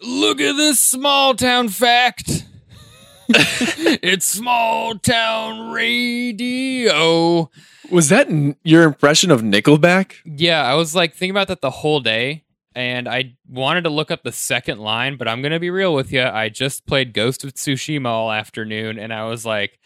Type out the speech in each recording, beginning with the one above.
Look at this small town fact. It's small town radio. Was that your impression of Nickelback? Yeah, I was like thinking about that the whole day, and I wanted to look up the second line, but I'm going to be real with you. I just played Ghost of Tsushima all afternoon, and I was like,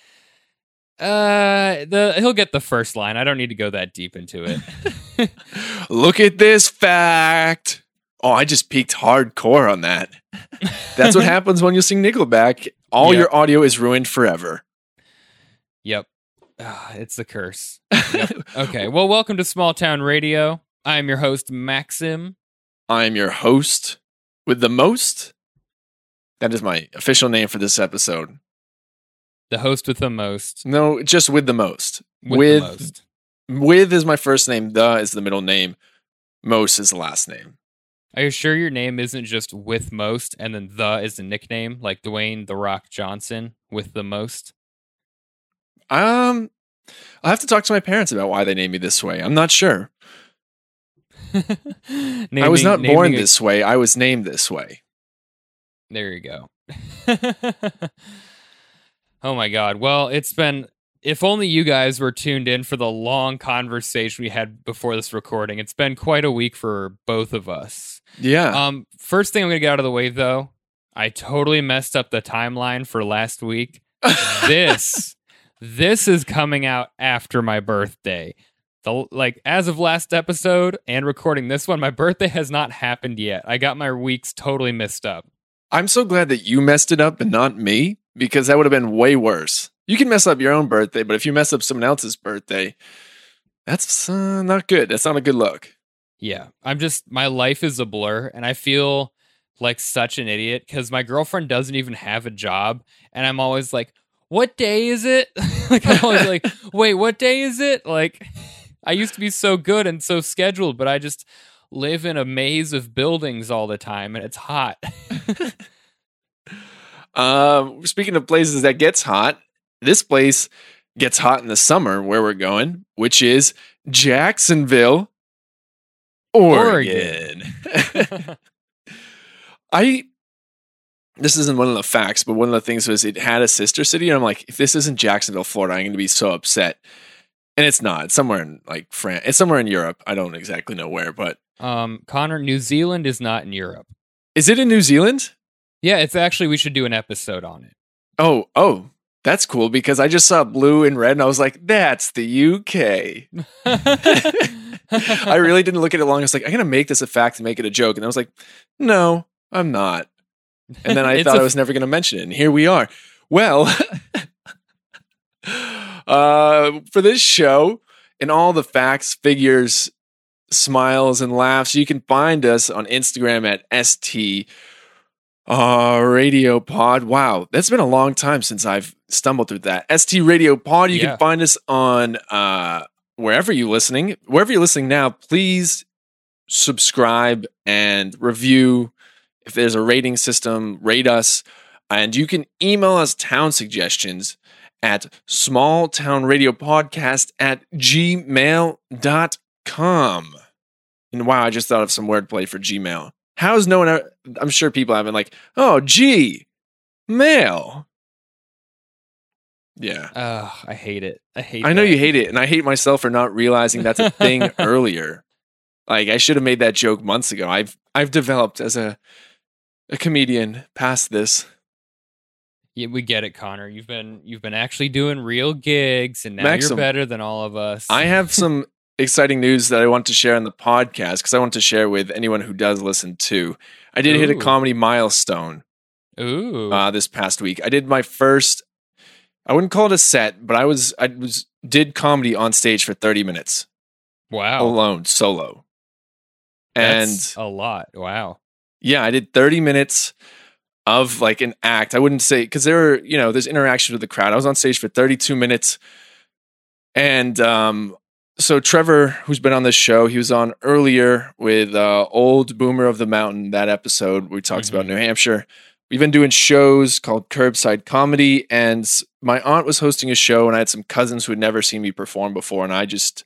he'll get the first line. I don't need to go that deep into it. Look at this fact. Oh, I just peaked hardcore on that. That's what happens when you sing Nickelback. All your audio is ruined forever. Yep. It's the curse. Yep. Okay. Well, welcome to Small Town Radio. I'm your host, Maxim. I'm your host with the most. That is my official name for this episode. The host with the most. No, just with the most. With the most. With is my first name. The is the middle name. Most is the last name. Are you sure your name isn't just with most and then the is the nickname, like Dwayne The Rock Johnson with the most? I'll have to talk to my parents about why they named me this way. I'm not sure. I was not born this way. I was named this way. There you go. Oh my God. Well, it's been, if only you guys were tuned in for the long conversation we had before this recording. It's been quite a week for both of us. Yeah. First thing I'm going to get out of the way, though, I totally messed up the timeline for last week. This is coming out after my birthday. As of last episode and recording this one, my birthday has not happened yet. I got my weeks totally messed up. I'm so glad that you messed it up and not me, because that would have been way worse. You can mess up your own birthday, but if you mess up someone else's birthday, that's not good. That's not a good look. Yeah, my life is a blur, and I feel like such an idiot because my girlfriend doesn't even have a job, and I'm always like, what day is it? Like, I'm always like, wait, what day is it? Like, I used to be so good and so scheduled, but I just live in a maze of buildings all the time, and it's hot. Speaking of places that gets hot, this place gets hot in the summer where we're going, which is Jacksonville, Oregon. This isn't one of the facts, but one of the things was it had a sister city, and I'm like, if this isn't Jacksonville, Florida, I'm going to be so upset. And it's not. It's somewhere in like France. It's somewhere in Europe. I don't exactly know where, but Connor, New Zealand is not in Europe. Is it in New Zealand? Yeah, it's actually, we should do an episode on it. Oh, that's cool, because I just saw blue and red and I was like, that's the UK. I really didn't look at it long. I was like, I'm going to make this a fact and make it a joke. And I was like, no, I'm not. And then I thought I was never going to mention it. And here we are. Well, for this show and all the facts, figures, smiles, and laughs, you can find us on Instagram at ST Radio Pod. Wow, that's been a long time since I've stumbled through that. ST Radio Pod. You can find us on wherever you're listening. Wherever you're listening now, please subscribe and review. If there's a rating system, rate us. And you can email us town suggestions at smalltownradiopodcast@gmail.com. And wow, I just thought of some wordplay for Gmail. How's no one? I'm sure people have been like, oh, G-mail. Yeah. I hate it. I know you hate it, and I hate myself for not realizing that's a thing earlier. Like, I should have made that joke months ago. I've developed as a comedian past this. Yeah, we get it, Connor. You've been actually doing real gigs, and now Maxim, you're better than all of us. I have some exciting news that I want to share on the podcast, because I want to share with anyone who does listen too. I did hit a comedy milestone. This past week. I did my first, I wouldn't call it a set, but I did comedy on stage for 30 minutes. Wow. Alone, solo. That's a lot. Wow. Yeah, I did 30 minutes of like an act. I wouldn't say, because there's interaction with the crowd. I was on stage for 32 minutes. And so Trevor, who's been on this show, he was on earlier with Old Boomer of the Mountain, that episode where he talks about New Hampshire. We've been doing shows called Curbside Comedy, and my aunt was hosting a show, and I had some cousins who had never seen me perform before, and I just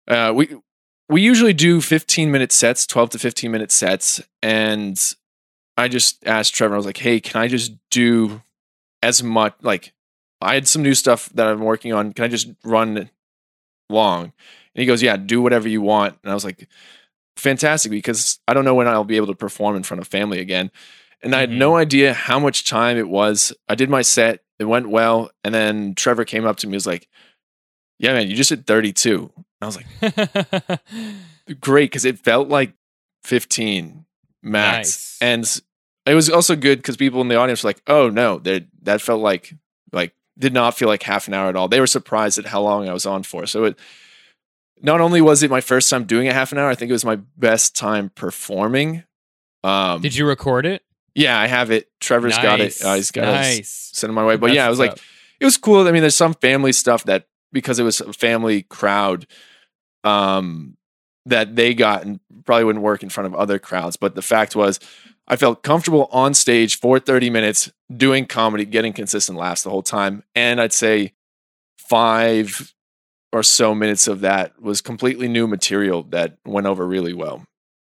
we usually do 15-minute sets, 12 to 15-minute sets, and I just asked Trevor, I was like, hey, can I just do as much, like, I had some new stuff that I'm working on. Can I just run long? And he goes, yeah, do whatever you want. And I was like, fantastic, because I don't know when I'll be able to perform in front of family again. And I had no idea how much time it was. I did my set. It went well. And then Trevor came up to me and was like, yeah, man, you just hit 32. And I was like, great, because it felt like 15 max. Nice. And it was also good because people in the audience were like, oh no, that felt like did not feel like half an hour at all. They were surprised at how long I was on for. So it not only was it my first time doing a half an hour, I think it was my best time performing. Did you record it? Yeah, I have it. Trevor's got it. He's got it sent my way. But yeah, it was like, it was cool. I mean, there's some family stuff that, because it was a family crowd, that they got and probably wouldn't work in front of other crowds. But the fact was, I felt comfortable on stage for 30 minutes doing comedy, getting consistent laughs the whole time. And I'd say 5 or so minutes of that was completely new material that went over really well.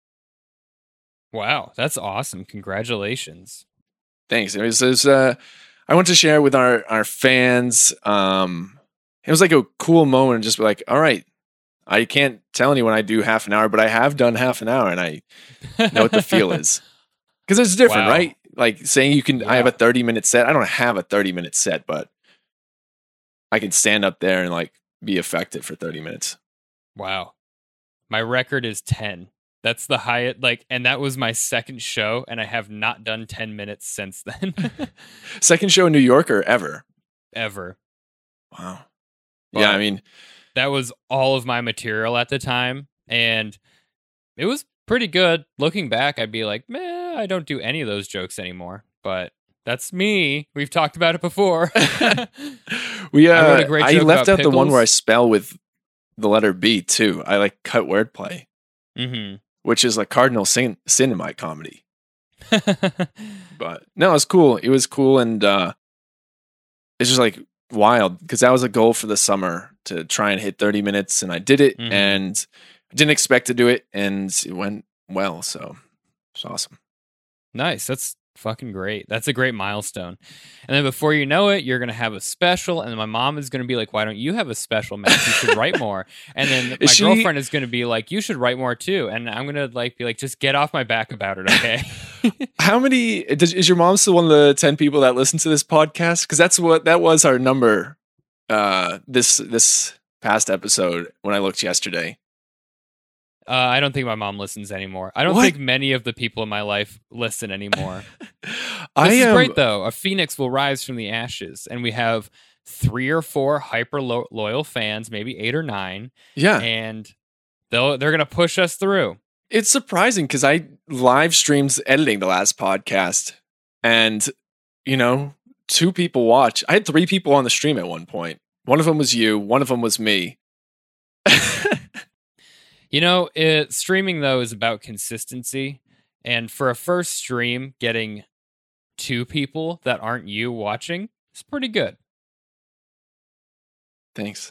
Wow, that's awesome. Congratulations. Thanks. It was I want to share with our fans. It was like a cool moment, just be like, all right, I can't tell anyone I do half an hour, but I have done half an hour and I know what the feel is. Because it's different, Wow. right? Like saying you can, I have a 30-minute set. I don't have a 30-minute set, but I can stand up there and like be effective for 30 minutes. Wow. My record is 10. That's the highest, and that was my second show, and I have not done 10 minutes since then. Second show in New York or ever? Ever. Wow. But yeah, I mean, that was all of my material at the time, and it was pretty good. Looking back, I'd be like, meh, I don't do any of those jokes anymore. But that's me. We've talked about it before. I left out the one where I spell with the letter B too. I like cut wordplay, which is like cardinal sin in my comedy. But no, it was cool. It was cool, and it's just like wild because that was a goal for the summer to try and hit 30 minutes, and I did it, and I didn't expect to do it, and it went well. So it's awesome. Nice. That's fucking great. That's a great milestone. And then before you know it, you're going to have a special. And then my mom is going to be like, why don't you have a special, Matt? You should write more. And then my girlfriend is going to be like, you should write more too. And I'm going to be like, just get off my back about it. Okay. How many, is your mom still one of the 10 people that listen to this podcast? Cause that was our number, this past episode when I looked yesterday. I don't think my mom listens anymore. I don't think many of the people in my life listen anymore. This is great, though. A phoenix will rise from the ashes, and we have 3 or 4 hyper loyal fans, maybe 8 or 9. Yeah, and they're going to push us through. It's surprising because I live streamed editing the last podcast, and 2 people watch. I had 3 people on the stream at one point. One of them was you. One of them was me. Streaming, though, is about consistency. And for a first stream, getting 2 people that aren't you watching is pretty good. Thanks.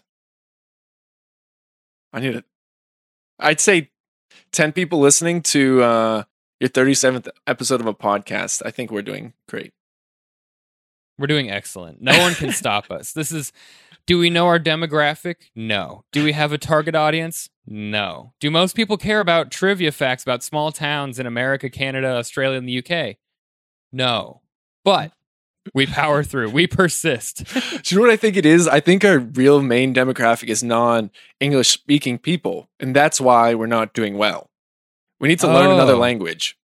I need it. I'd say 10 people listening to your 37th episode of a podcast. I think we're doing great. We're doing excellent. No one can stop us. Do we know our demographic? No. Do we have a target audience? No. Do most people care about trivia facts about small towns in America, Canada, Australia, and the UK? No. But we power through. We persist. Do you know what I think it is? I think our real main demographic is non-English speaking people. And that's why we're not doing well. We need to learn another language.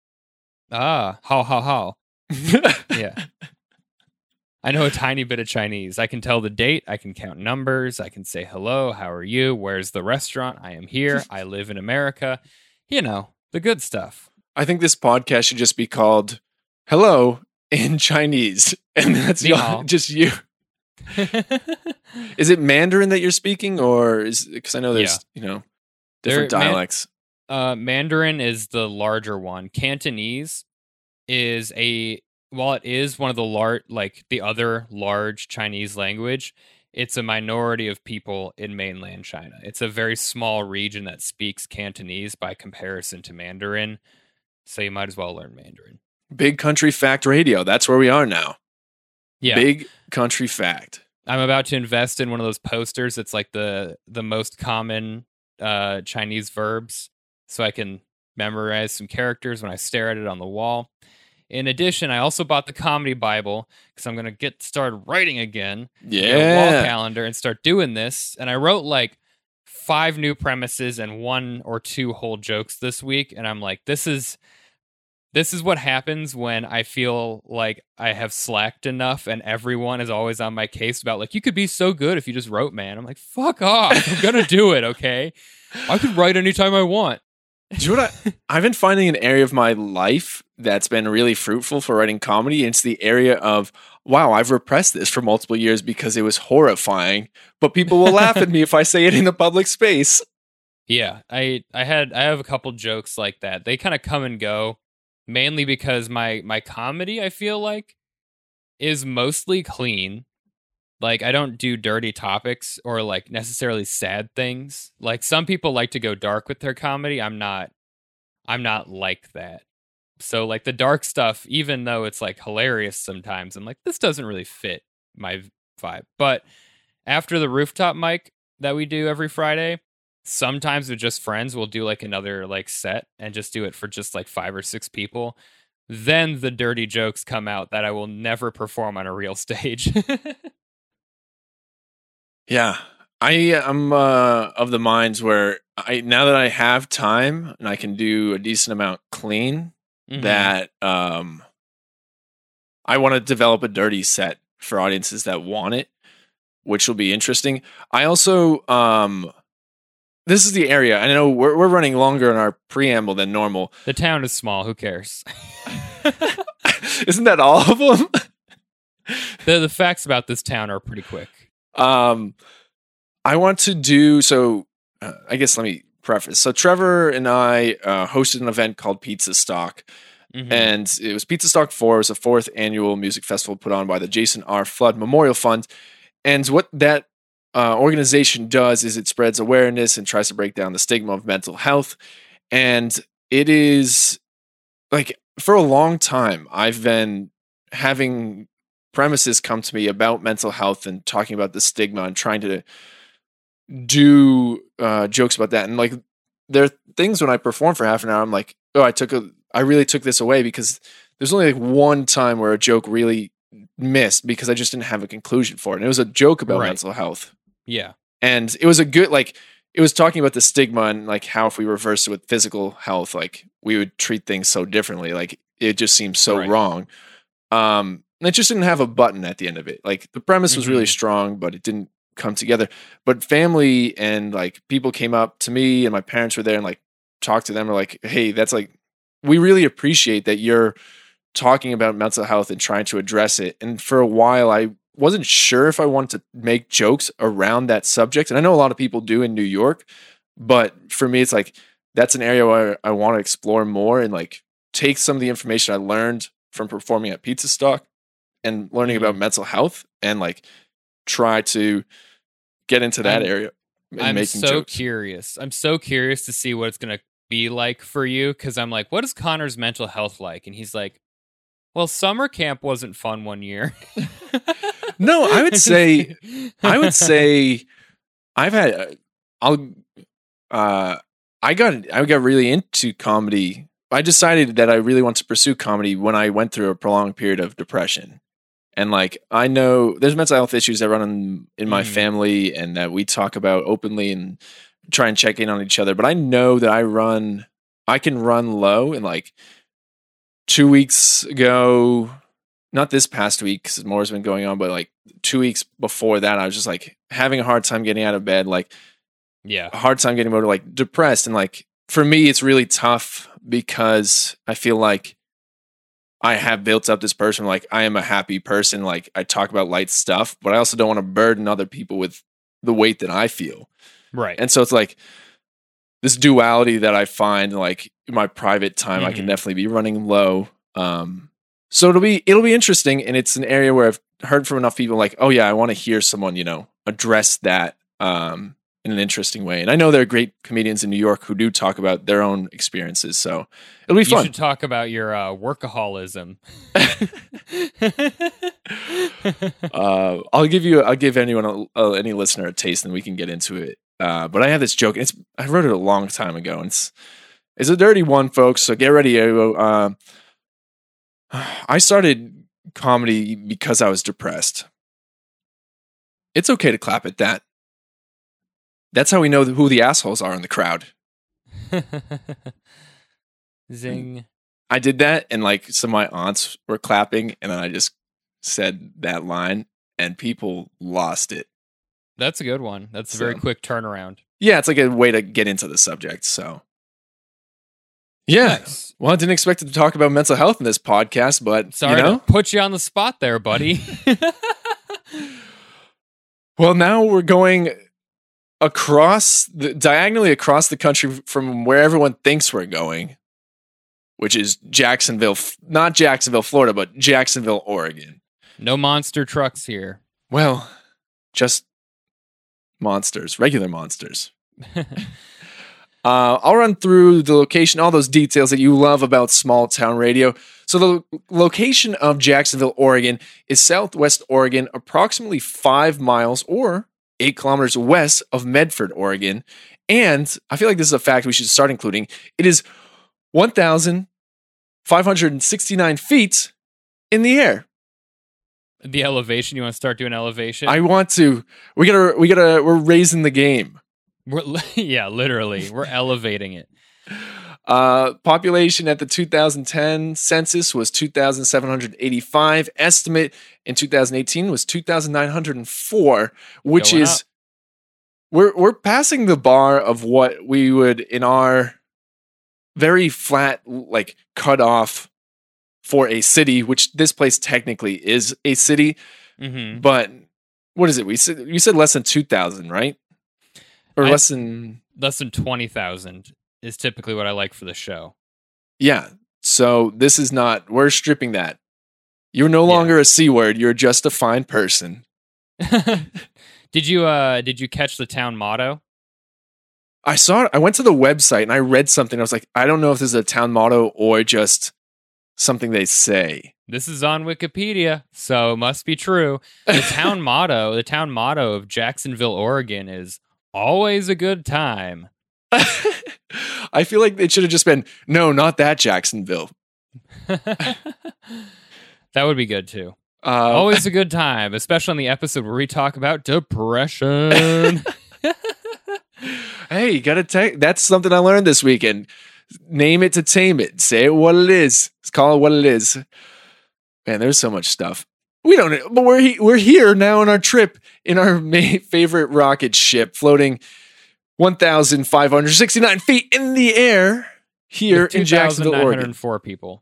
How. Yeah. I know a tiny bit of Chinese. I can tell the date. I can count numbers. I can say hello. How are you? Where's the restaurant? I am here. I live in America. The good stuff. I think this podcast should just be called Hello in Chinese. And that's just you. Is it Mandarin that you're speking, or because I know there's, different dialects. Mandarin is the larger one. Cantonese is while it is one of the other large Chinese language, it's a minority of people in mainland China. It's a very small region that speaks Cantonese by comparison to Mandarin. So you might as well learn Mandarin. Big Country Fact Radio. That's where we are now. Yeah. Big Country Fact. I'm about to invest in one of those posters. It's like the most common Chinese verbs, so I can memorize some characters when I stare at it on the wall. In addition, I also bought the Comedy Bible because I'm going to get started writing again. Yeah. Get a wall calendar and start doing this. And I wrote like 5 new premises and 1 or 2 whole jokes this week. And I'm like, this is what happens when I feel like I have slacked enough and everyone is always on my case about like, you could be so good if you just wrote, man. I'm like, fuck off. I'm going to do it. Okay. I could write anytime I want. Do you know what I've been finding an area of my life that's been really fruitful for writing comedy? It's the area of, wow, I've repressed this for multiple years because it was horrifying, but people will laugh at me if I say it in a public space. Yeah, I have a couple jokes like that. They kind of come and go, mainly because my comedy, I feel like, is mostly clean. Like, I don't do dirty topics or like necessarily sad things. Like, some people like to go dark with their comedy. I'm not like that. So like the dark stuff, even though it's like hilarious sometimes, I'm like, this doesn't really fit my vibe. But after the rooftop mic that we do every Friday, sometimes with just friends, we'll do like another like set and just do it for just like 5 or 6 people. Then the dirty jokes come out that I will never perform on a real stage. Yeah. I'm of the minds where now that I have time and I can do a decent amount clean, that I want to develop a dirty set for audiences that want it, which will be interesting. I also this is the area. I know we're running longer in our preamble than normal. The town is small. Who cares? Isn't that all of them? The facts about this town are pretty quick. I want to do so. I guess let me preface. So Trevor and I hosted an event called Pizza Stock, and it was Pizza Stock 4. It was a 4th annual music festival put on by the Jason R. Flood Memorial Fund. And what that organization does is it spreads awareness and tries to break down the stigma of mental health. And it is like, for a long time, I've been having premises come to me about mental health and talking about the stigma and trying to do jokes about that. And like, there are things when I perform for half an hour, I'm like, oh, I really took this away, because there's only like one time where a joke really missed because I just didn't have a conclusion for it. And it was a joke about mental health. Yeah. And it was a good, like, it was talking about the stigma and like how if we reversed it with physical health, like we would treat things so differently. Like it just seems so wrong. And it just didn't have a button at the end of it. Like the premise was really strong, but it didn't come together. But family and like people came up to me and my parents were there and like talked to them, or like, hey, that's like, we really appreciate that you're talking about mental health and trying to address it. And for a while, I wasn't sure if I wanted to make jokes around that subject. And I know a lot of people do in New York, but for me, it's like, that's an area where I want to explore more and like take some of the information I learned from performing at Pizza Stock and learning about mental health and like try to get into that area. I'm so curious. I'm so curious to see what it's going to be like for you, because I'm like, what is Connor's mental health like? And he's like, well, summer camp wasn't fun one year. No, I would say I've had I got really into comedy. I decided that I really want to pursue comedy when I went through a prolonged period of depression. And like, I know there's mental health issues that run in my family and that we talk about openly and try and check in on each other. But I know that I can run low. And like 2 weeks ago, not this past week because more has been going on, but like 2 weeks before that, I was just like having a hard time getting out of bed. Like, a hard time getting motivated, like depressed. And like, for me, it's really tough because I feel like I have built up this person, like I am a happy person. Like I talk about light stuff, but I also don't want to burden other people with the weight that I feel. Right. And so it's like this duality that I find like in my private time, I can definitely be running low. So it'll be interesting. And it's an area where I've heard from enough people like, oh yeah, I want to hear someone, address that, in an interesting way. And I know there are great comedians in New York who do talk about their own experiences. So it'll be fun. You should talk about your workaholism. I'll give anyone, any listener a taste, and we can get into it. But I have this joke. I wrote it a long time ago. And it's a dirty one, folks. So get ready. I started comedy because I was depressed. It's okay to clap at that. That's how we know who the assholes are in the crowd. Zing. I did that, and like some of my aunts were clapping, and then I just said that line, and people lost it. That's a good one. That's a very quick turnaround. Yeah, it's like a way to get into the subject. So, yeah. Nice. Well, I didn't expect to talk about mental health in this podcast, but sorry to put you on the spot there, buddy. Well, now we're going diagonally across the country from where everyone thinks we're going, which is Jacksonville, not Jacksonville, Florida, but Jacksonville, Oregon. No monster trucks here. Well, just monsters, regular monsters. I'll run through the location, all those details that you love about small town radio. So the location of Jacksonville, Oregon is Southwest Oregon, approximately 5 miles or 8 kilometers west of Medford, Oregon. And I feel like this is a fact we should start including. It is 1,569 feet in the air. The elevation, you want to start doing elevation? I want to. We're raising the game. Yeah, literally. We're elevating it. Population at the 2010 census was 2,785. Estimate in 2018 was 2,904, which Going is up. We're passing the bar of what we would in our very flat, like cut off for a city, which this place technically is a city. Mm-hmm. But what is it? You said less than 2,000, right? Or less than 20,000 is typically what I like for the show. Yeah. So this is not, we're stripping that. You're no longer a C word. You're just a fine person. Did you catch the town motto? I saw it. I went to the website and I read something. I was like, I don't know if this is a town motto or just something they say. This is on Wikipedia, so it must be true. The town motto of Jacksonville, Oregon is always a good time. I feel like it should have just been, no, not that Jacksonville. That would be good too. Always a good time, especially on the episode where we talk about depression. Hey, you gotta that's something I learned this weekend. Name it to tame it. Say it what it is. Let's call it what it is. Man, there's so much stuff. We don't, but we're here now on our trip in our favorite rocket ship, floating 1,569 feet in the air here in Jacksonville, Oregon. 2,904 people.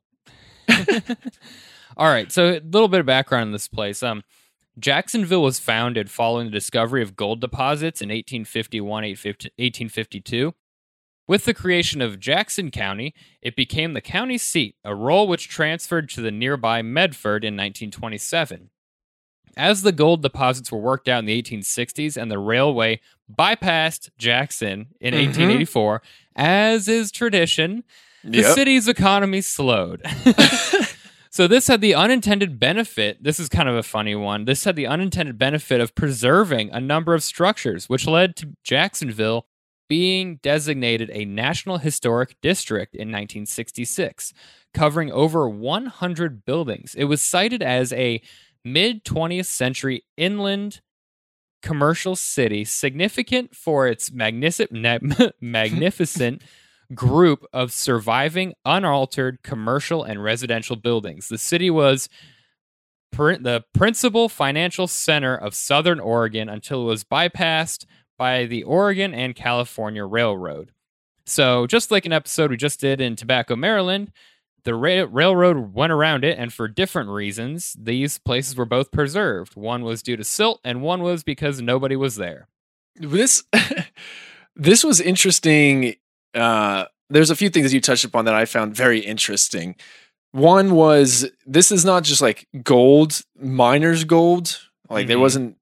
All right, so a little bit of background on this place. Jacksonville was founded following the discovery of gold deposits in 1851, 1852. With the creation of Jackson County, it became the county seat, a role which transferred to the nearby Medford in 1927. As the gold deposits were worked out in the 1860s and the railway bypassed Jackson in 1884, as is tradition, the city's economy slowed. So this had the unintended benefit, this is kind of a funny one, this had the unintended benefit of preserving a number of structures, which led to Jacksonville being designated a National Historic District in 1966, covering over 100 buildings. It was cited as a mid-20th century inland commercial city, significant for its magnificent group of surviving, unaltered commercial and residential buildings. The city was the principal financial center of Southern Oregon until it was bypassed by the Oregon and California Railroad. So just like an episode we just did in Tobacco, Maryland, the railroad went around it, and for different reasons, these places were both preserved. One was due to silt, and one was because nobody was there. This was interesting. There's a few things that you touched upon that I found very interesting. One was, this is not just like gold, miners' gold. Like there wasn't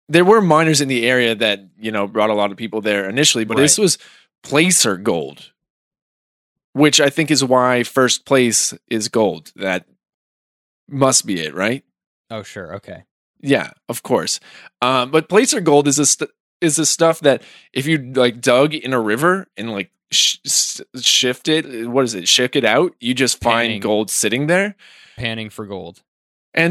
there were miners in the area that, brought a lot of people there initially, but this Right. was placer gold, which I think is why first place is gold. That must be it, right? Oh, sure. Okay. Yeah, of course. But placer gold is the stuff that if you like dug in a river and like shift it, what is it? Shook it out, you just find Panning. gold sitting there. Panning for gold. And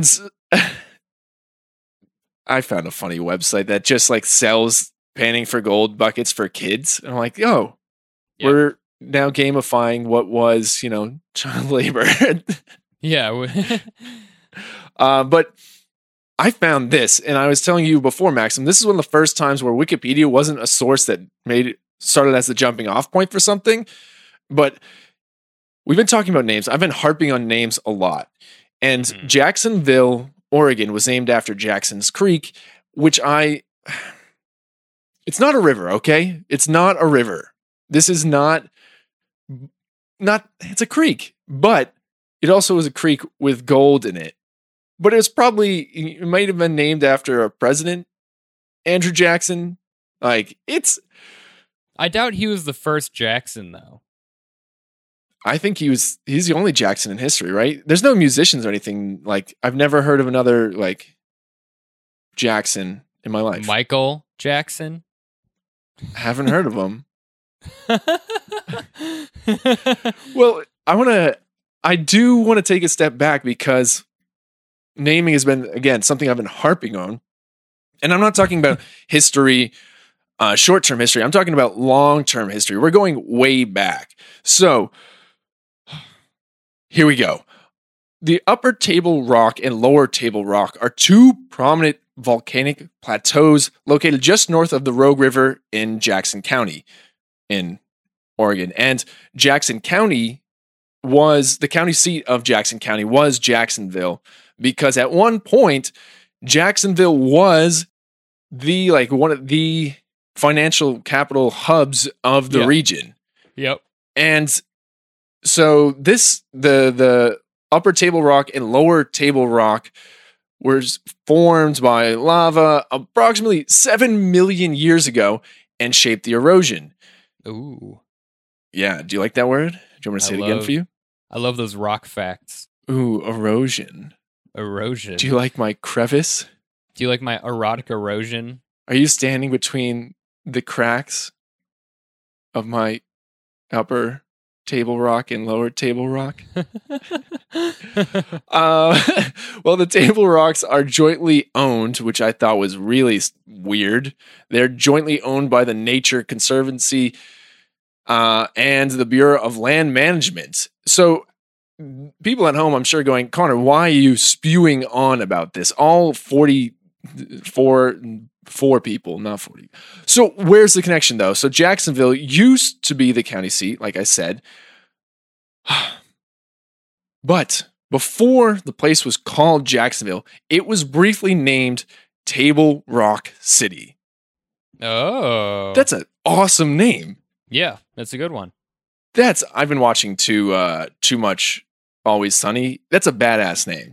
I found a funny website that just like sells panning for gold buckets for kids. And I'm like, yo, Yep. we're now gamifying what was, child labor. Yeah. But I found this, and I was telling you before, Maxim, this is one of the first times where Wikipedia wasn't a source that started as the jumping off point for something. But we've been talking about names. I've been harping on names a lot. And Jacksonville, Oregon was named after Jackson's Creek, which it's not a river, okay? It's not a river. This is not, it's a creek, but it also was a creek with gold in it. But it might have been named after a president, Andrew Jackson. I doubt he was the first Jackson, though. I think he's the only Jackson in history, right? There's no musicians or anything. Like, I've never heard of another, like, Jackson in my life. Michael Jackson? Haven't heard of him. Well, I do want to take a step back because naming has been, again, something I've been harping on. And I'm not talking about history, short-term history. I'm talking about long-term history. We're going way back. So, here we go. The Upper Table Rock and Lower Table Rock are two prominent volcanic plateaus located just north of the Rogue River in Jackson County in Oregon. And Jackson County the county seat of Jackson County was Jacksonville, because at one point Jacksonville was one of the financial capital hubs of the region. Yep. And so the Upper Table Rock and Lower Table Rock was formed by lava approximately 7 million years ago and shaped the erosion. Ooh. Yeah. Do you like that word? Do you want me to say it again for you? I love those rock facts. Ooh, erosion. Erosion. Do you like my crevice? Do you like my erotic erosion? Are you standing between the cracks of my Upper Table Rock and Lower Table Rock? Well, the Table Rocks are jointly owned, which I thought was really weird. They're jointly owned by the Nature Conservancy and the Bureau of Land Management. So people at home, I'm sure, going, Connor, why are you spewing on about this? All 44 people, not 40. So where's the connection, though? So Jacksonville used to be the county seat, like I said. But before the place was called Jacksonville, it was briefly named Table Rock City. Oh. That's an awesome name. Yeah, that's a good one. I've been watching too much Always Sunny. That's a badass name.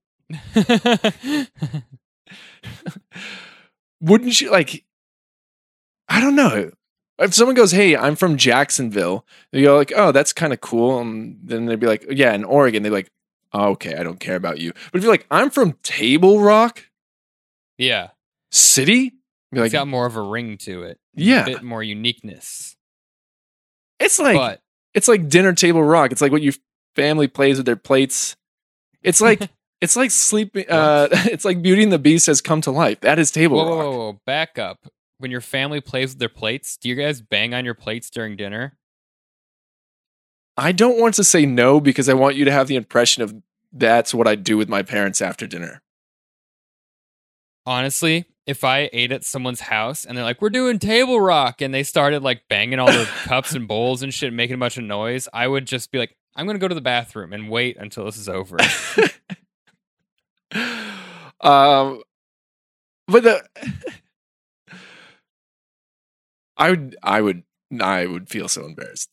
Wouldn't you like? I don't know. If someone goes, "Hey, I'm from Jacksonville," you go like, "Oh, that's kind of cool," and then they'd be like, "Yeah, in Oregon," they're like, oh, "Okay, I don't care about you." But if you're like, "I'm from Table Rock," yeah, City, be like, it's got more of a ring to it. Yeah, a bit more uniqueness. It's like dinner table rock. It's like what your family plays with their plates. It's like sleeping. It's like Beauty and the Beast has come to life. That is Table Rock. Whoa, back up. When your family plays with their plates, do you guys bang on your plates during dinner? I don't want to say no because I want you to have the impression of that's what I do with my parents after dinner. Honestly, if I ate at someone's house and they're like, "We're doing Table Rock," and they started like banging all their cups and bowls and shit, making a bunch of noise, I would just be like, "I'm going to go to the bathroom and wait until this is over." But I would feel so embarrassed.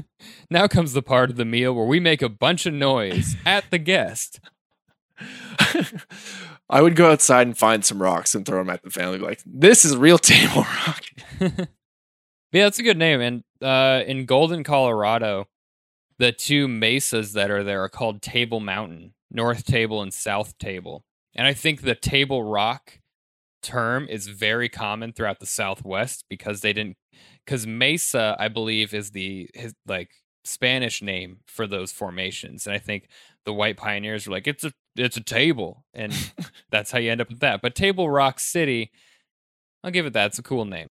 Now comes the part of the meal where we make a bunch of noise at the guest. I would go outside and find some rocks and throw them at the family. Like, this is real Table Rock. Yeah, that's a good name. And in Golden, Colorado, the two mesas that are there are called Table Mountain, North Table and South Table. And I think the Table Rock term is very common throughout the Southwest because Mesa, I believe, is his Spanish name for those formations. And I think the white pioneers were like, it's a table. And that's how you end up with that. But Table Rock City, I'll give it that. It's a cool name.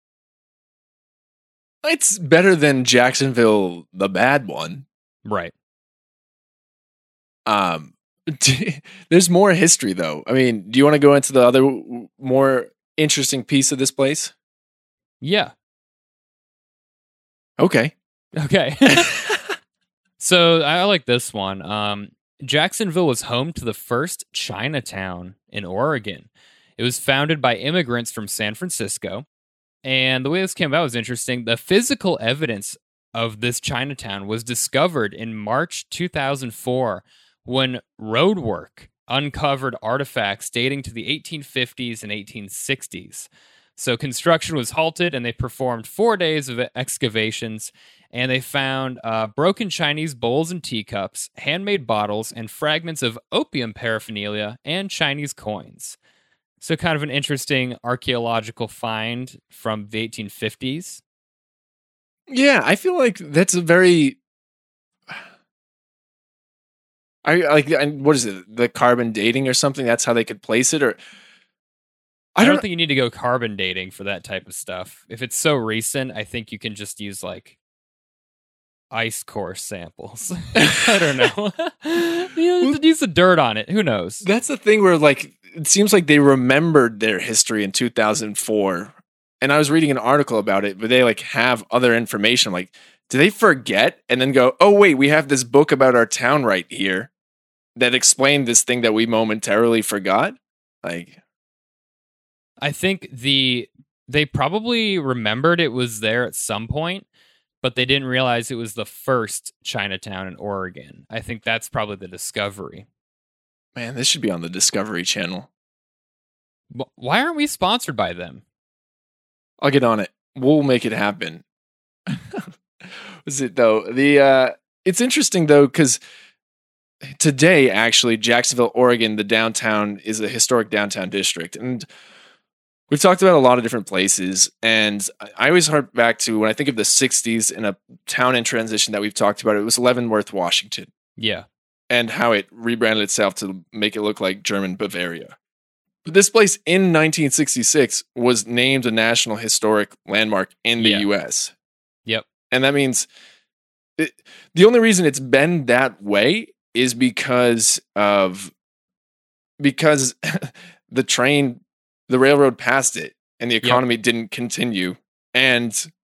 It's better than Jacksonville, the bad one. Right. There's more history, though. I mean, do you want to go into the other more interesting piece of this place? Yeah. Okay. So I like this one. Jacksonville was home to the first Chinatown in Oregon. It was founded by immigrants from San Francisco. And the way this came about was interesting. The physical evidence of this Chinatown was discovered in March 2004 when roadwork uncovered artifacts dating to the 1850s and 1860s. So construction was halted and they performed 4 days of excavations, and they found broken Chinese bowls and teacups, handmade bottles, and fragments of opium paraphernalia and Chinese coins. So kind of an interesting archaeological find from the 1850s. Yeah, I feel like that's a very... what is it? The carbon dating or something? That's how they could place it? Or I don't think you need to go carbon dating for that type of stuff. If it's so recent, I think you can just use like ice core samples. I don't know. Use the dirt on it. Who knows? That's the thing where like it seems like they remembered their history in 2004. And I was reading an article about it, but they like have other information. Like, do they forget and then go, oh wait, we have this book about our town right here that explained this thing that we momentarily forgot? Like, I think they probably remembered it was there at some point, but they didn't realize it was the first Chinatown in Oregon. I think that's probably the discovery. Man, this should be on the Discovery Channel. Why aren't we sponsored by them? I'll get on it. We'll make it happen. Was it though? It's interesting though, because today, actually, Jacksonville, Oregon, the downtown is a historic downtown district. And we've talked about a lot of different places. And I always hark back to when I think of the 60s and a town in transition that we've talked about, it was Leavenworth, Washington. Yeah. And how it rebranded itself to make it look like German Bavaria. But this place in 1966 was named a National Historic Landmark in the U.S. Yep. And that means the only reason it's been that way is because the railroad passed it and the economy didn't continue. And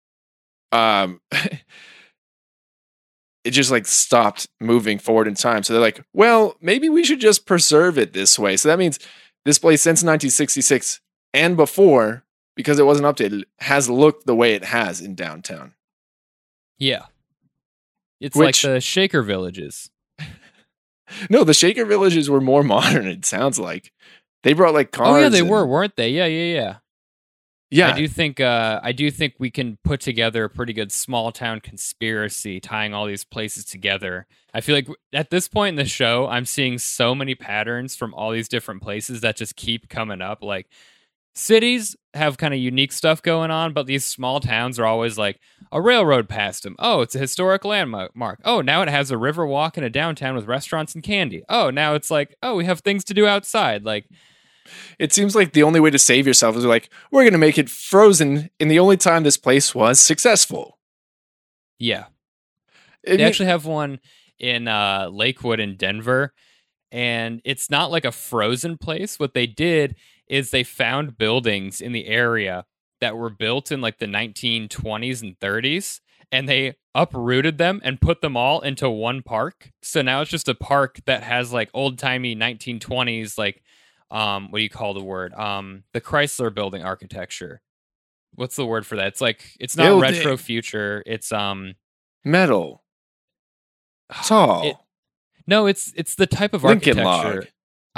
it just like stopped moving forward in time. So they're like, well, maybe we should just preserve it this way. So that means this place since 1966 and before, because it wasn't updated, has looked the way it has in downtown. Yeah. It's like the Shaker villages. No, the Shaker villages were more modern, it sounds like. They brought like cars. Oh yeah, they were, weren't they? Yeah. Yeah. I do think we can put together a pretty good small town conspiracy tying all these places together. I feel like at this point in the show, I'm seeing so many patterns from all these different places that just keep coming up. Like cities have kind of unique stuff going on, but these small towns are always like a railroad passed them. Oh, it's a historic landmark. Oh, now it has a river walk and a downtown with restaurants and candy. Oh, now it's like, oh, we have things to do outside. Like, it seems like the only way to save yourself is like, we're going to make it frozen in the only time this place was successful. Yeah. They actually have one in Lakewood in Denver, and it's not like a frozen place. What they did is they found buildings in the area that were built in like the 1920s and 30s, and they uprooted them and put them all into one park. So now it's just a park that has like old-timey 1920s, like, what do you call the word? The Chrysler building architecture. What's the word for that? It's like, it's not building. Retro future. It's metal. Tall. No, it's the type of Lincoln architecture. log.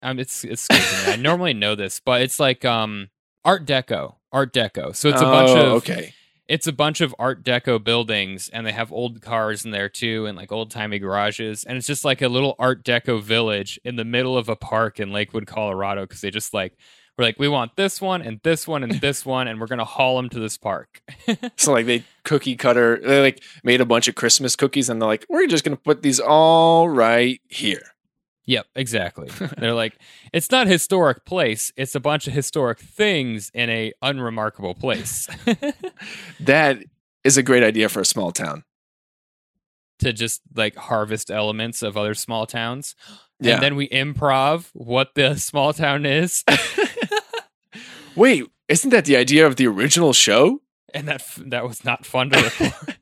it's escaping me. I normally know this, but it's like Art Deco. Art Deco. So it's okay. It's a bunch of Art Deco buildings, and they have old cars in there too, and like old timey garages, and it's just like a little Art Deco village in the middle of a park in Lakewood, Colorado, because they just like we're like, we want this one and this one and this one, and we're gonna haul them to this park. So like they like made a bunch of Christmas cookies, and they're like, we're just gonna put these all right here. Yep, exactly. They're like, it's not a historic place. It's a bunch of historic things in a unremarkable place. That is a great idea for a small town. To just like harvest elements of other small towns. Yeah. And then we improv what the small town is. Wait, isn't that the idea of the original show? And that was not fun to record.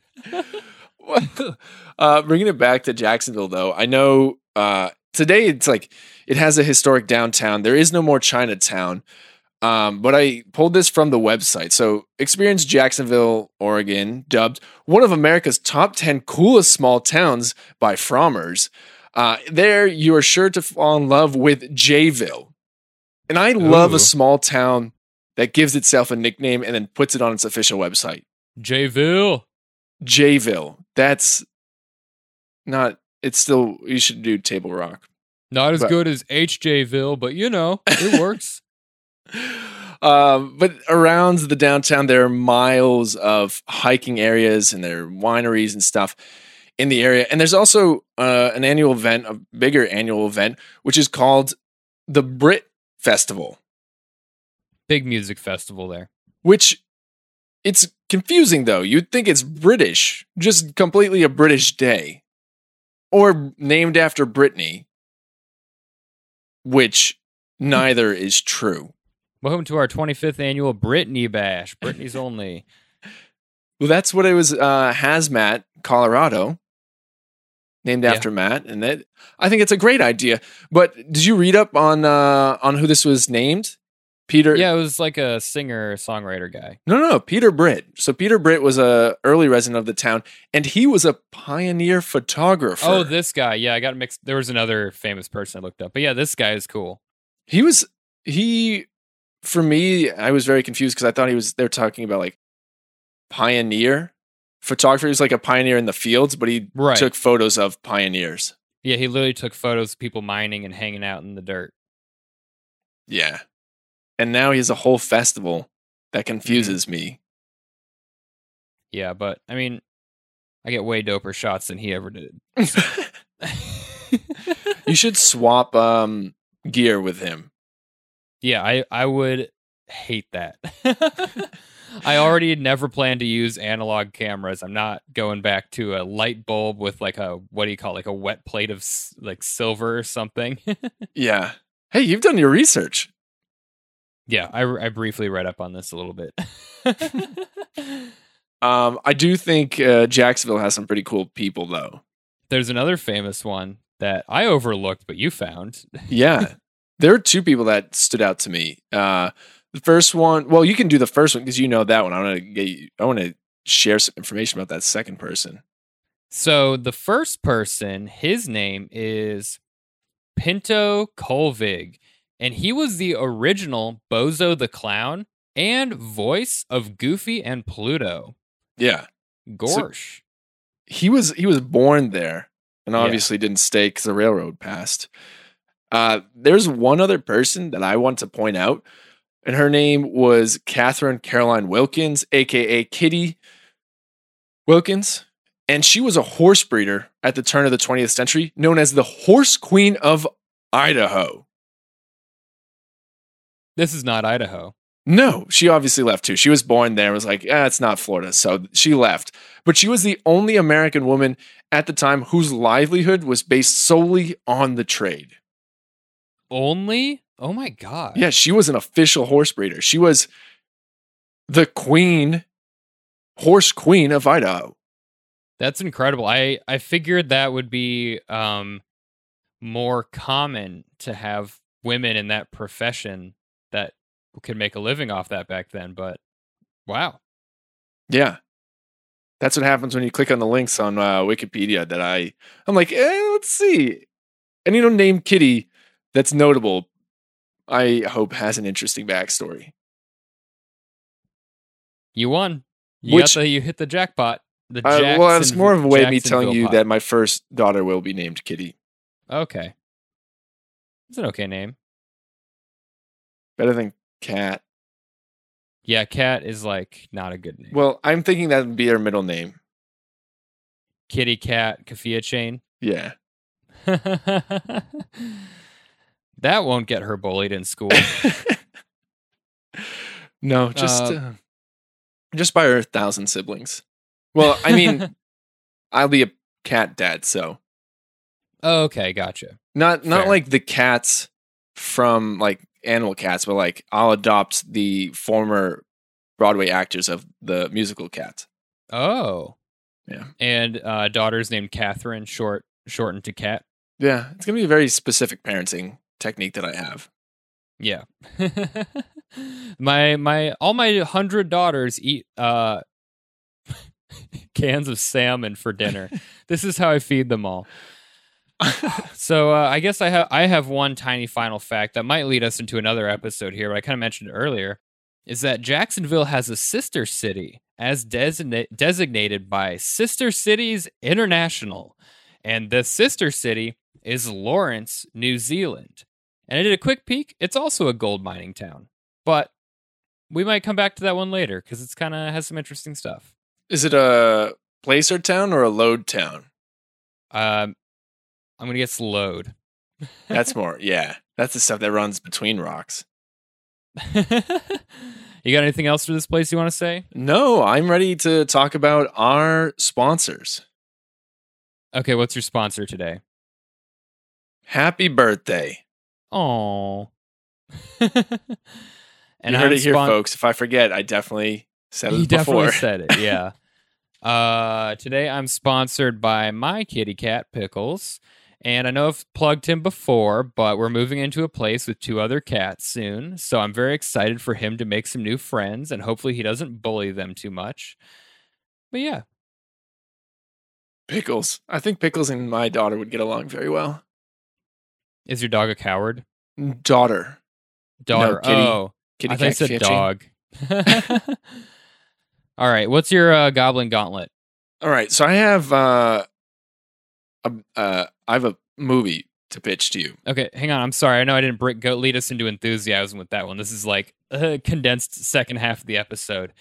Bringing it back to Jacksonville, though, I know today it's like it has a historic downtown. There is no more Chinatown. But I pulled this from the website. So Experience Jacksonville, Oregon, dubbed one of America's top 10 coolest small towns by Frommers. There you are sure to fall in love with Jayville. And I love a small town that gives itself a nickname and then puts it on its official website. Jayville. That's not, it's still, you should do Table Rock. Not as good as HJville, but you know, it works. But around the downtown, there are miles of hiking areas and there are wineries and stuff in the area. And there's also an annual event, a bigger annual event, which is called the Brit Festival. Big music festival there. Which, it's confusing though. You'd think it's British, just completely a British day. Or named after Britney, which neither is true. Welcome to our 25th annual Britney Bash. Britney's only. Well, that's what it was. Hazmat, Colorado, named after Matt, and that I think it's a great idea. But did you read up on who this was named? Peter. Yeah, it was like a singer-songwriter guy. No, Peter Britt. So Peter Britt was a early resident of the town, and he was a pioneer photographer. Oh, this guy. Yeah, I got mixed. There was another famous person I looked up, but yeah, this guy is cool. For me, I was very confused because I thought they're talking about like pioneer photographer. He was like a pioneer in the fields, but he took photos of pioneers. Yeah, he literally took photos of people mining and hanging out in the dirt. Yeah. And now he has a whole festival that confuses me. Yeah, but I mean, I get way doper shots than he ever did. You should swap gear with him. Yeah, I would hate that. I already never plan to use analog cameras. I'm not going back to a light bulb with like a, what do you call it, like a wet plate of like silver or something. Yeah. Hey, you've done your research. Yeah, I briefly read up on this a little bit. I do think Jacksonville has some pretty cool people, though. There's another famous one that I overlooked, but you found. Yeah. There are two people that stood out to me. The first one, well, you can do the first one because you know that one. I want to share some information about that second person. So the first person, his name is Pinto Colvig, and he was the original Bozo the Clown and voice of Goofy and Pluto. Yeah. Gorsh. So he was born there and obviously didn't stay because the railroad passed. There's one other person that I want to point out, and her name was Catherine Caroline Wilkins, a.k.a. Kitty Wilkins, and she was a horse breeder at the turn of the 20th century, known as the Horse Queen of Idaho. This is not Idaho. No, she obviously left too. She was born there and was like, it's not Florida, so she left. But she was the only American woman at the time whose livelihood was based solely on the trade. Only? Oh my God. Yeah, she was an official horse breeder. She was the horse queen of Idaho. That's incredible. I figured that would be more common to have women in that profession that could make a living off that back then, but wow. Yeah. That's what happens when you click on the links on Wikipedia that I'm like, let's see. And name Kitty that's notable. I hope has an interesting backstory. You won. Which- You hit the jackpot. The Well, it's more of a way of me telling Jacksonville you pot. that my first daughter will be named Kitty. Okay. It's an okay name. Better than Cat. Yeah, Cat is like not a good name. Well, I'm thinking that would be her middle name. Kitty Cat Kafia Chain. Yeah. That won't get her bullied in school. No, just by her 1,000 siblings. Well, I mean, I'll be a cat dad, so Okay, gotcha. not Fair. like the cats from like Animal Cats, but like I'll adopt the former Broadway actors of the musical Cats. Oh. Yeah. And daughter's named Catherine, shortened to Cat. Yeah, it's gonna be a very specific parenting technique that I have. Yeah. all my 100 daughters eat cans of salmon for dinner. This is how I feed them all. So I guess I have one tiny final fact that might lead us into another episode here, but I kind of mentioned it earlier, is that Jacksonville has a sister city as designated by Sister Cities International. And the sister city is Lawrence, New Zealand. And I did a quick peek. It's also a gold mining town. But we might come back to that one later because it's kind of has some interesting stuff. Is it a placer town or a load town? I'm going to guess load. That's more, yeah. That's the stuff that runs between rocks. You got anything else for this place you want to say? No, I'm ready to talk about our sponsors. Okay, what's your sponsor today? Happy birthday. Oh. And you heard it here, folks. If I forget, I definitely said it before. Definitely said it, yeah. Today I'm sponsored by my kitty cat, Pickles. And I know I've plugged him before, but we're moving into a place with 2 other cats soon. So I'm very excited for him to make some new friends, and hopefully he doesn't bully them too much. But yeah. Pickles. I think Pickles and my daughter would get along very well. Is your dog a coward? Daughter. Daughter. No, kitty. Oh. Kitty I thought you cat said fishing. dog. All right. What's your Goblin Gauntlet? All right. So I have I have a movie to pitch to you. Okay, hang on. I'm sorry. I know I didn't lead us into enthusiasm with that one. This is like a condensed second half of the episode.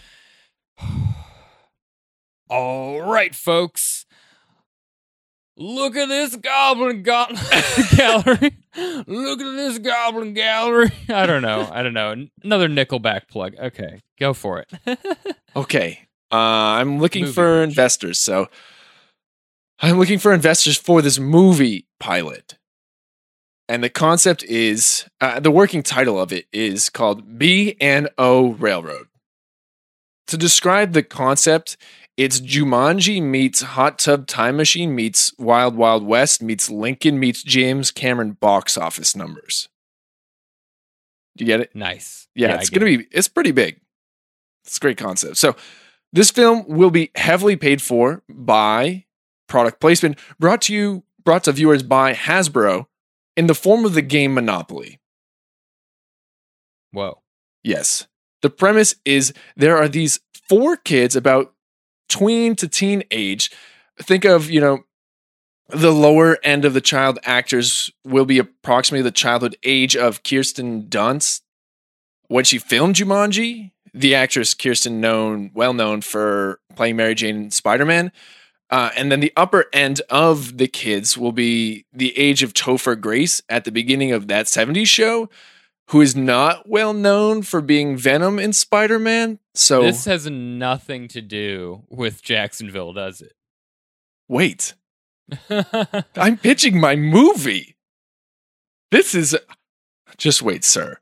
All right, folks. Look at this Goblin Gallery. Look at this Goblin Gallery. I don't know. Another Nickelback plug. Okay, go for it. Okay. I'm looking Movie for pitch. investors. So I'm looking for investors for this movie pilot. And the concept is, the working title of it is called B&O Railroad. To describe the concept, it's Jumanji meets Hot Tub Time Machine meets Wild Wild West meets Lincoln meets James Cameron box office numbers. Do you get it? Nice. Yeah, it's pretty big. It's a great concept. So this film will be heavily paid for by product placement brought to viewers by Hasbro in the form of the game Monopoly. Whoa. Yes. The premise is there are these 4 kids about tween to teen age. Think of, the lower end of the child actors will be approximately the childhood age of Kirsten Dunst when she filmed Jumanji. The actress Kirsten well known for playing Mary Jane in Spider-Man. And then the upper end of the kids will be the age of Topher Grace at the beginning of that 70s show, who is not well known for being Venom in Spider-Man. So This has nothing to do with Jacksonville, does it? Wait. I'm pitching my movie. This is... Just wait, sir.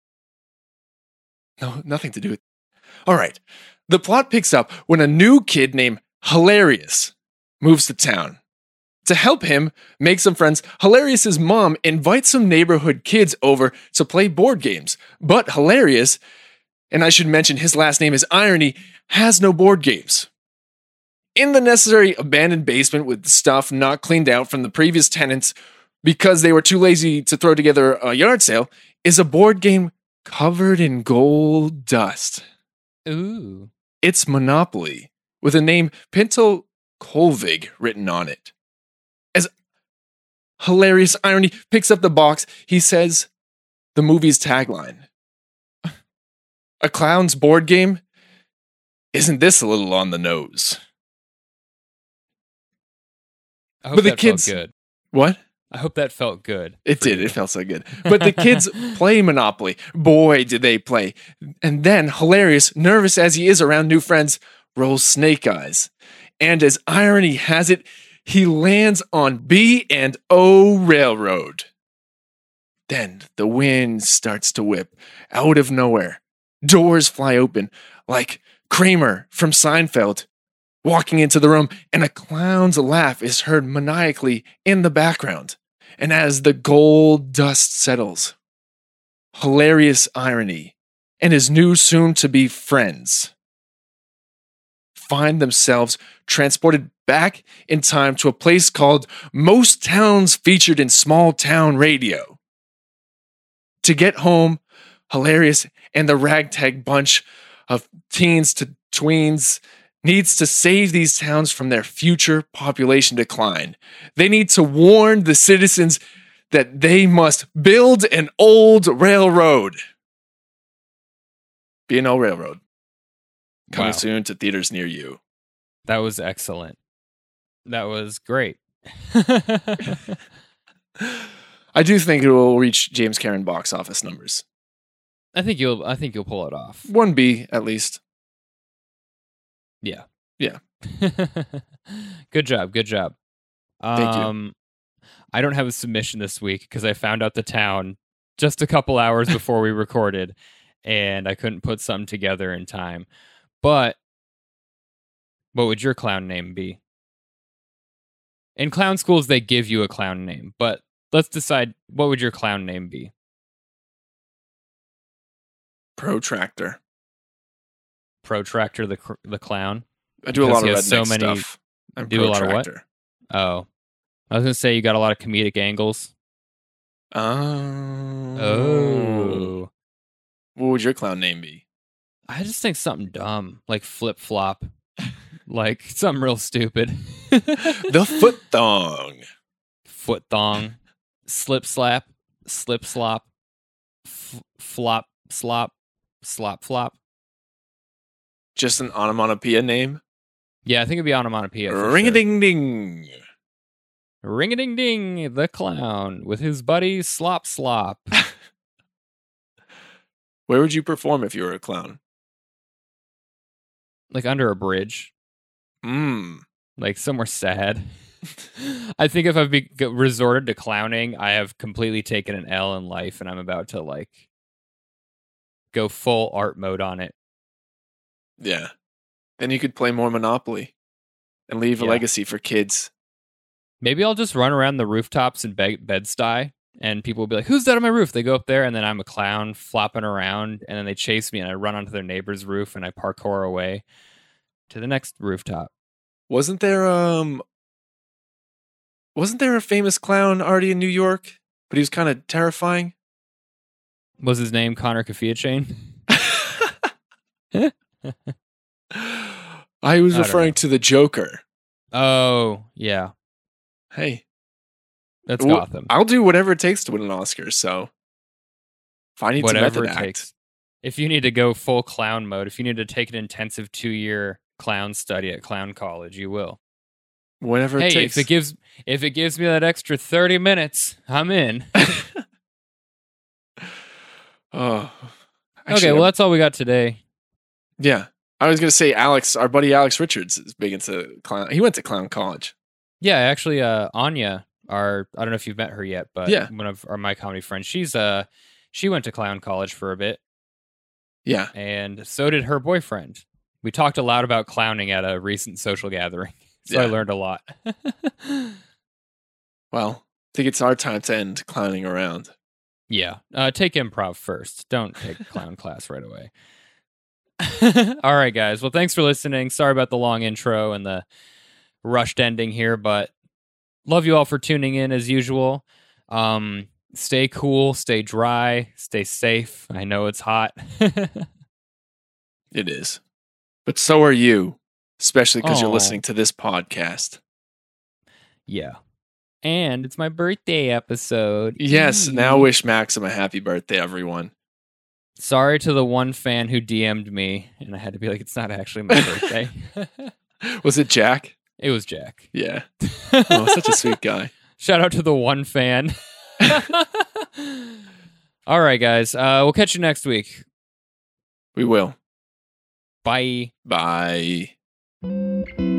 No, nothing to do with... All right. The plot picks up when a new kid named Hilarious moves to town. To help him make some friends, Hilarious's mom invites some neighborhood kids over to play board games. But Hilarious, and I should mention his last name is Irony, has no board games. In the necessary abandoned basement with stuff not cleaned out from the previous tenants, because they were too lazy to throw together a yard sale, is a board game covered in gold dust. Ooh. It's Monopoly, with the name Pinto Kolvig written on it. As hilarious irony picks up the box, he says the movie's tagline, "A clown's board game? Isn't this a little on the nose?" I hope But the that kids- felt good. What? I hope that felt good. It for did. you. It felt so good. But the kids play Monopoly. Boy, did they play. And then, hilarious, nervous as he is around new friends, rolls Snake Eyes. And as irony has it, he lands on B&O Railroad. Then the wind starts to whip out of nowhere. Doors fly open like Kramer from Seinfeld walking into the room, and a clown's laugh is heard maniacally in the background. And as the gold dust settles, hilarious irony and his new soon-to-be friends find themselves transported back in time to a place called Most Towns Featured in Small Town Radio. To get home, hilarious and the ragtag bunch of teens to tweens needs to save these towns from their future population decline. They need to warn the citizens that they must build an old railroad. B&O Railroad. Coming Wow. soon to theaters near you. That was excellent. That was great. I do think it will reach James Cameron box office numbers. I think you'll pull it off. 1B at least. Yeah. Yeah. Good job. Good job. Thank you. I don't have a submission this week because I found out the town just a couple hours before we recorded, and I couldn't put something together in time. But what would your clown name be? In clown schools, they give you a clown name, but let's decide, what would your clown name be? Protractor. Protractor the clown? I do a Because lot he of has redneck so many- stuff. I'm do a lot of what? Protractor. Oh. I was going to say you got a lot of comedic angles. Oh. What would your clown name be? I just think something dumb, like flip flop, like something real stupid. The Foot Thong. Foot thong, slip slap, slip slop, flop slop, slop flop. Just an onomatopoeia name? Yeah, I think it'd be onomatopoeia. Ring a ding ding. Ring a ding ding, the clown with his buddy Slop Slop. Where would you perform if you were a clown? Like under a bridge, like somewhere sad. I think if I've resorted to clowning, I have completely taken an L in life, and I'm about to like go full art mode on it. Yeah. Then you could play more Monopoly and leave a Yeah. legacy for kids. Maybe I'll just run around the rooftops in Bed-Stuy, and people will be like, "Who's that on my roof?" They go up there, and then I'm a clown flopping around, and then they chase me, and I run onto their neighbor's roof, and I parkour away to the next rooftop. Wasn't there a famous clown already in New York? But he was kind of terrifying. Was his name Connor Kafiachain? I was I don't referring know. to the Joker. Oh, yeah. Hey, That's Well, Gotham. I'll do whatever it takes to win an Oscar. So if I need Whatever to it method act, takes. If you need to go full clown mode, if you need to take an intensive 2-year clown study at clown college, you will. whatever it Hey, takes. if it gives me that extra 30 minutes, I'm in. Oh, Okay, actually, well that's all we got today. yeah. I was gonna say Alex, our buddy Alex Richards, is big into clown. He went to clown college. Yeah, actually, Anya, I don't know if you've met her yet, but Yeah. one of my comedy friends, she went to clown college for a bit, Yeah, and so did her boyfriend. We talked a lot about clowning at a recent social gathering, so I Yeah. learned a lot. well, I think it's our time to end clowning around. Yeah, take improv first. Don't take clown class right away. All right, guys. Well, thanks for listening. Sorry about the long intro and the rushed ending here, but love you all for tuning in as usual. Stay cool, stay dry, stay safe. I know it's hot. It is. But so are you, especially because you're Aw. listening to this podcast. Yeah. And it's my birthday episode. Yes, now Eee. wish Maxim a happy birthday, everyone. Sorry to the one fan who DM'd me, and I had to be like, it's not actually my birthday. Was it Jack? It was Jack. Yeah. Oh, such a sweet guy. Shout out to the one fan. All right, guys. We'll catch you next week. We will. Bye. Bye.